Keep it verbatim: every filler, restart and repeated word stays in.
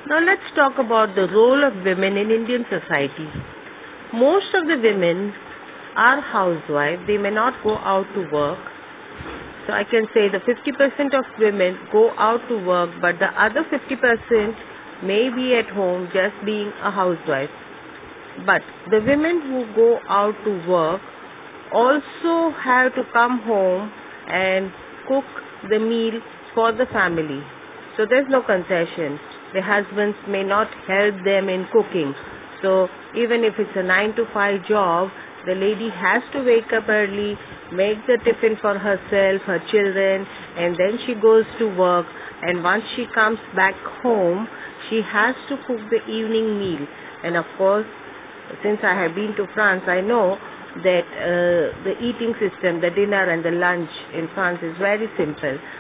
Now let's talk about the role of women in Indian society. Most of the women are housewives. They may not go out to work. So I can say the fifty percent of women go out to work, but the other fifty percent may be at home just being a housewife. But the women who go out to work also have to come home and cook the meal for the family. So there's no concession. The husbands may not help them in cooking. So even if it's a nine to five job, the lady has to wake up early, make the tiffin for herself, her children, and then she goes to work. And once she comes back home, she has to cook the evening meal. And of course, since I have been to France, I know that uh, the eating system, the dinner and the lunch in France is very simple.